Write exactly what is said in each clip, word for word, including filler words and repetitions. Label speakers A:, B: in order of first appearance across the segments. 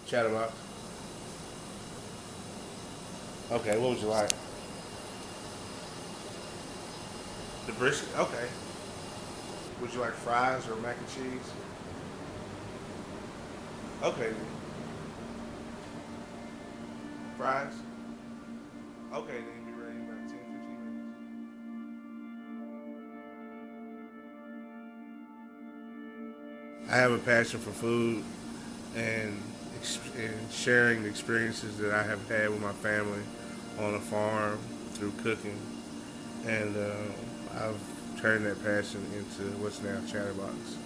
A: Chatterbox. Okay, what would you like? The brisket? Okay. Would you like fries or mac and cheese? Okay. Fries? Okay, then be ready in about ten, fifteen minutes. I have a passion for food and, and sharing the experiences that I have had with my family on a farm through cooking. And uh, I've turned that passion into what's now Chatterbox.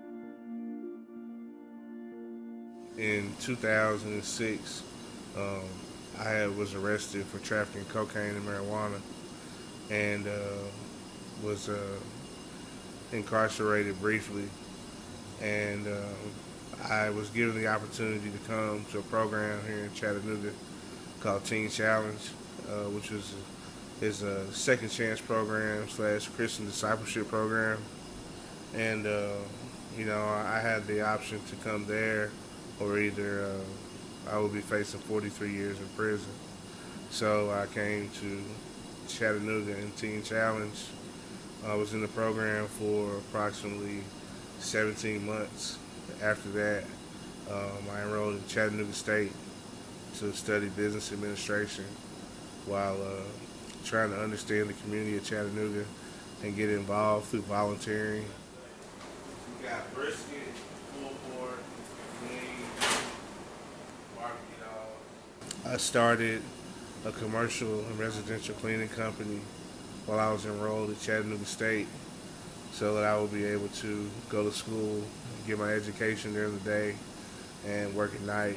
A: In two thousand six, um, I was arrested for trafficking cocaine and marijuana, and uh, was uh, incarcerated briefly. And uh, I was given the opportunity to come to a program here in Chattanooga called Teen Challenge, uh, which was is a second chance program slash Christian discipleship program. And uh, you know, I had the option to come there, or either uh, I would be facing forty-three years in prison. So I came to Chattanooga in Teen Challenge. I was in the program for approximately seventeen months. After that, um, I enrolled in Chattanooga State to study business administration while uh, trying to understand the community of Chattanooga and get involved through volunteering. We got brisket, pulled pork, wings, barbecue dog. I started a commercial and residential cleaning company while I was enrolled at Chattanooga State, so that I would be able to go to school, get my education during the day, and work at night.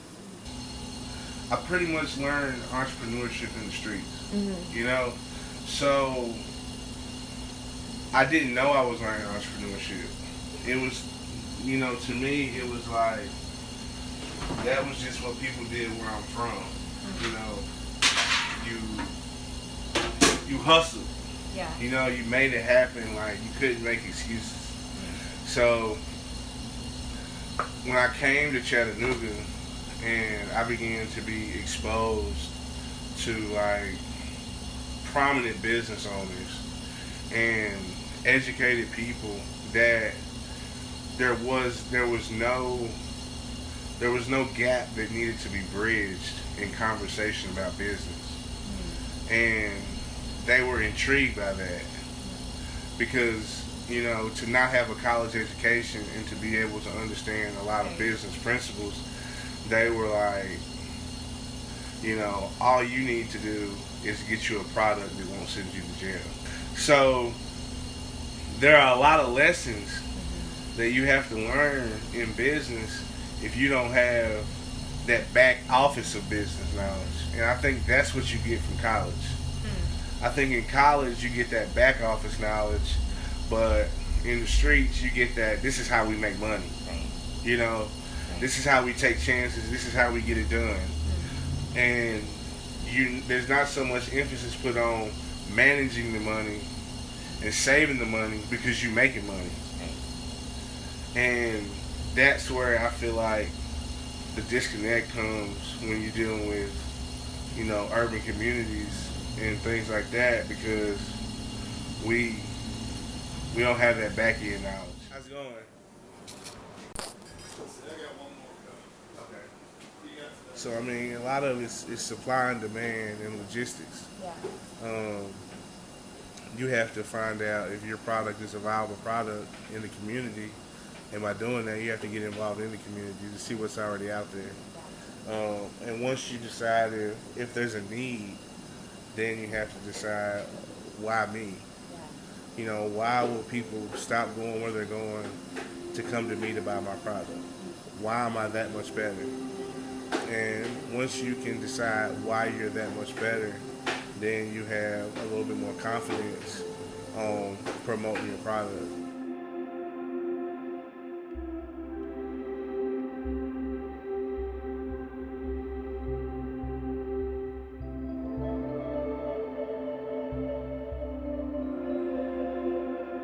A: I pretty much learned entrepreneurship in the streets, mm-hmm. you know? So I didn't know I was learning entrepreneurship. It was, you know, to me, it was like, that was just what people did where I'm from. Mm-hmm. You know, you, you hustled.
B: Yeah.
A: You know, you made it happen, like you couldn't make excuses. Mm-hmm. So when I came to Chattanooga and I began to be exposed to like prominent business owners and educated people, that there was there was no there was no gap that needed to be bridged in conversation about business. Mm-hmm. And they were intrigued by that, because, you know, to not have a college education and to be able to understand a lot of business principles, they were like, you know, all you need to do is get you a product that won't send you to jail. So there are a lot of lessons that you have to learn in business if you don't have that back office of business knowledge. And I think that's what you get from college. I think in college you get that back office knowledge, but in the streets you get that this is how we make money. Right. You know, right. This is how we take chances. This is how we get it done. Mm-hmm. And you, there's not so much emphasis put on managing the money and saving the money because you're making money. Right. And that's where I feel like the disconnect comes when you're dealing with, you know, urban communities and things like that, because we we don't have that back end knowledge. How's it going? Okay. So I mean, a lot of it's, it's supply and demand and logistics.
B: Yeah.
A: Um, you have to find out if your product is a viable product in the community, and by doing that, you have to get involved in the community to see what's already out there. Um, and once you decide if, if there's a need, then you have to decide, why me? Yeah. You know, why will people stop going where they're going to come to me to buy my product? Why am I that much better? And once you can decide why you're that much better, then you have a little bit more confidence on promoting your product.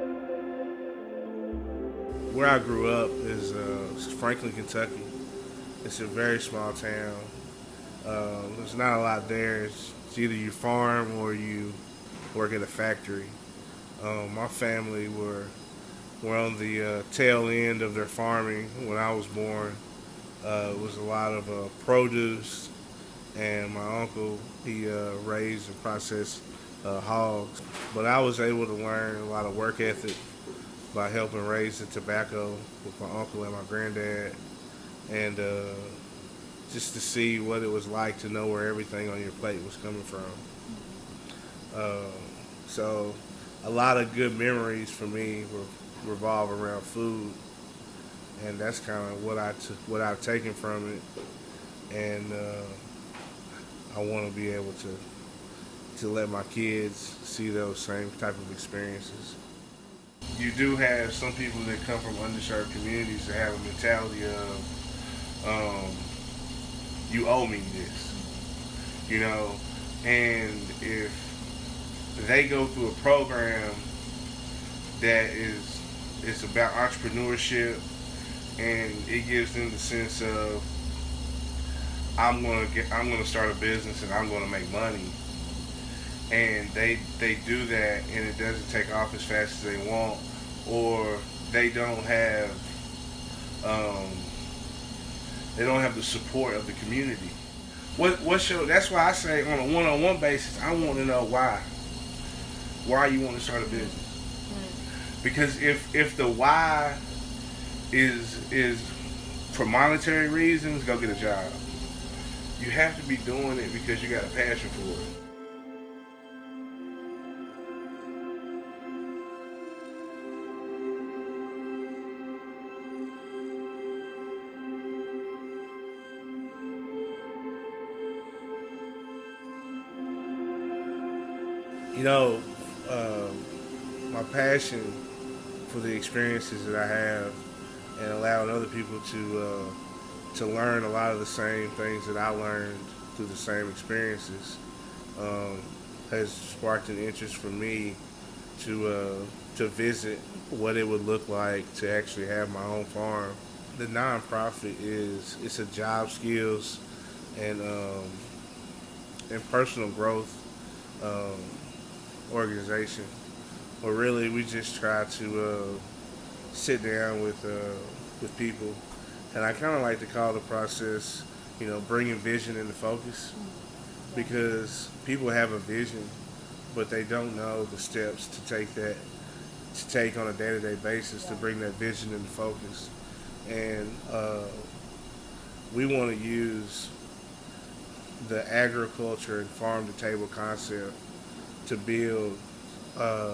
A: Where I grew up is uh, Franklin, Kentucky. It's a very small town. Um, there's not a lot there. It's, it's either you farm or you work at a factory. Um, my family were were on the uh, tail end of their farming when I was born. Uh, it was a lot of uh, produce, and my uncle, he uh, raised and processed uh, hogs. But I was able to learn a lot of work ethic by helping raise the tobacco with my uncle and my granddad, and uh, just to see what it was like to know where everything on your plate was coming from. Uh, so a lot of good memories for me were, revolve around food, and that's kind of what I t- what I've taken from it, and uh, I want to be able to to let my kids see those same type of experiences. You do have some people that come from underserved communities that have a mentality of, um, you owe me this, you know, and if they go through a program that is it's about entrepreneurship, and it gives them the sense of, I'm gonna get I'm gonna start a business and I'm gonna make money, and they they do that and it doesn't take off as fast as they want, or they don't have um, they don't have the support of the community. What what show? That's why I say on a one-on-one basis, I want to know why. Why you want to start a business? Mm. Because if if the why is is for monetary reasons, go get a job. You have to be doing it because you got a passion for it. You know, um, my passion for the experiences that I have and allowing other people to uh, to learn a lot of the same things that I learned through the same experiences um, has sparked an interest for me to uh, to visit what it would look like to actually have my own farm. The nonprofit is it's a job skills and um, and personal growth um, organization, but really we just try to uh, sit down with uh, with people, and I kind of like to call the process, you know, bringing vision into focus, because people have a vision, but they don't know the steps to take that to take on a day-to-day basis to bring that vision into focus, and uh, we want to use the agriculture and farm-to-table concept to build uh,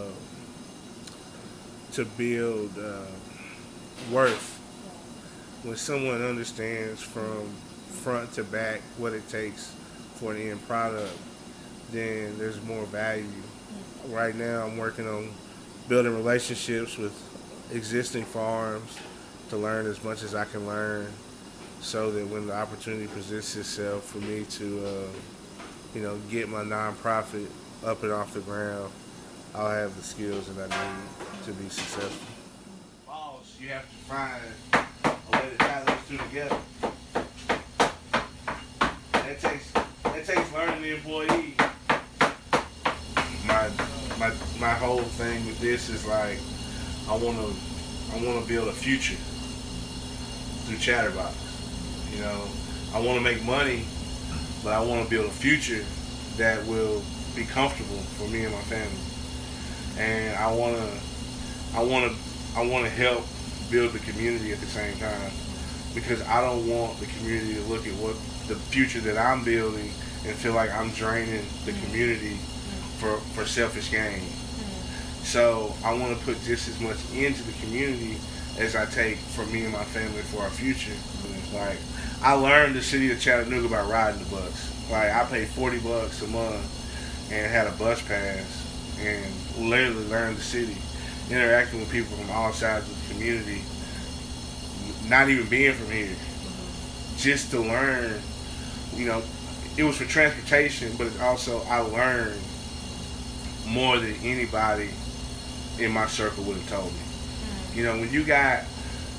A: to build uh, worth. When someone understands from front to back what it takes for an end product, then there's more value. Right now I'm working on building relationships with existing farms to learn as much as I can learn, so that when the opportunity presents itself for me to uh, you know, get my nonprofit up and off the ground, I'll have the skills that I need to be successful. Boss, you have to find a way to tie those two together. That takes that takes learning the employee. My my my whole thing with this is like, I wanna I wanna build a future through Chatterbox. You know, I wanna make money, but I wanna build a future that will be comfortable for me and my family, and I wanna, I wanna, I wanna help build the community at the same time, because I don't want the community to look at what the future that I'm building and feel like I'm draining the community for for selfish gain. So I want to put just as much into the community as I take for me and my family for our future. Like, I learned the city of Chattanooga by riding the bus. Like, I paid forty bucks a month and had a bus pass and literally learned the city, interacting with people from all sides of the community, not even being from here, just to learn. You know, it was for transportation, but it's also, I learned more than anybody in my circle would have told me. You know, when you got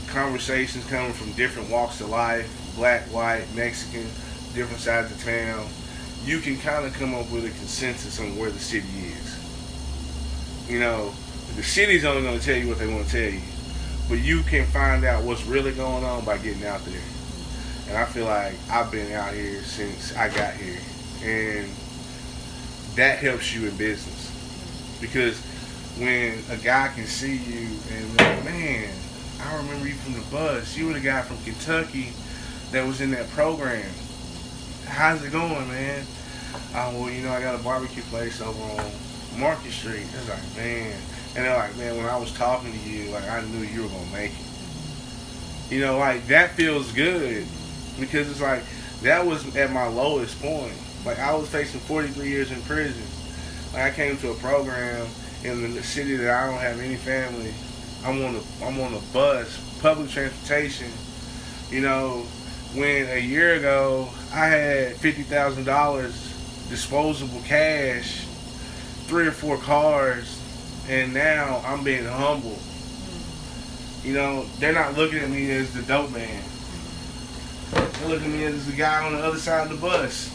A: conversations coming from different walks of life, black, white, Mexican, different sides of town, you can kind of come up with a consensus on where the city is. You know, the city's only going to tell you what they want to tell you, but you can find out what's really going on by getting out there. And I feel like I've been out here since I got here, and that helps you in business, because when a guy can see you and like, man, I remember you from the bus. You were the guy from Kentucky that was in that program. How's it going, man? Oh, well, you know, I got a barbecue place over on Market Street. It's like, man. And they're like, man, when I was talking to you, like, I knew you were going to make it. You know, like, that feels good, because it's like, that was at my lowest point. Like, I was facing forty-three years in prison. Like, I came to a program in the city that I don't have any family. I'm on a, I'm on a bus, public transportation. You know, when a year ago I had fifty thousand dollars disposable cash, three or four cars, and now I'm being humbled. You know, they're not looking at me as the dope man. They're looking at me as the guy on the other side of the bus.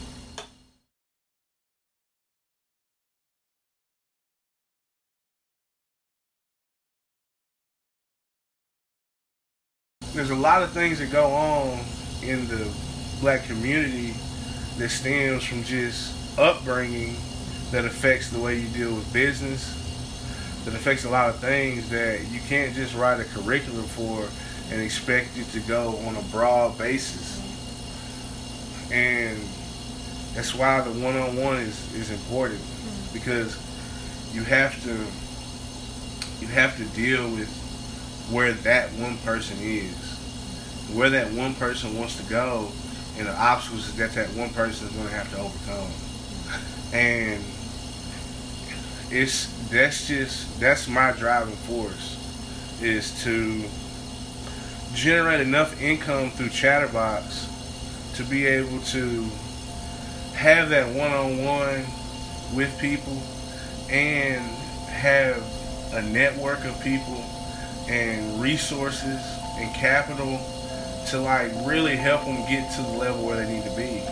A: There's a lot of things that go on in the black community that stems from just upbringing, that affects the way you deal with business, that affects a lot of things that you can't just write a curriculum for and expect it to go on a broad basis. And that's why the one-on-one is, is important, because you have to you have to deal with where that one person is, where that one person wants to go, and the obstacles that that one person is going to have to overcome. And it's that's just that's my driving force, is to generate enough income through Chatterbox to be able to have that one-on-one with people and have a network of people and resources and capital to like really help them get to the level where they need to be.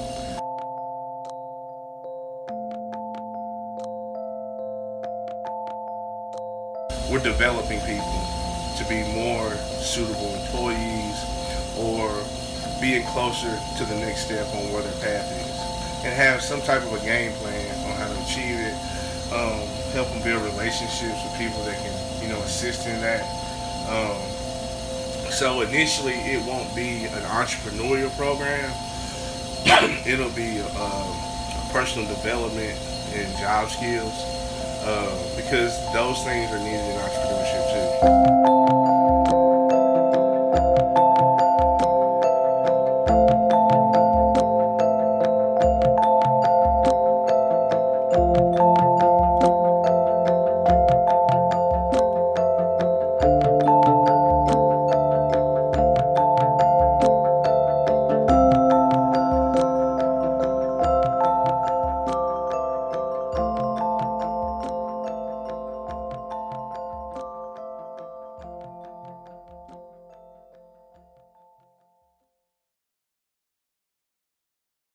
A: We're developing people to be more suitable employees, or being closer to the next step on where their path is, and have some type of a game plan on how to achieve it. Um, help them build relationships with people that can, you know, assist in that. Um, so initially, it won't be an entrepreneurial program. It'll be uh, personal development and job skills, uh, because those things are needed in entrepreneurship.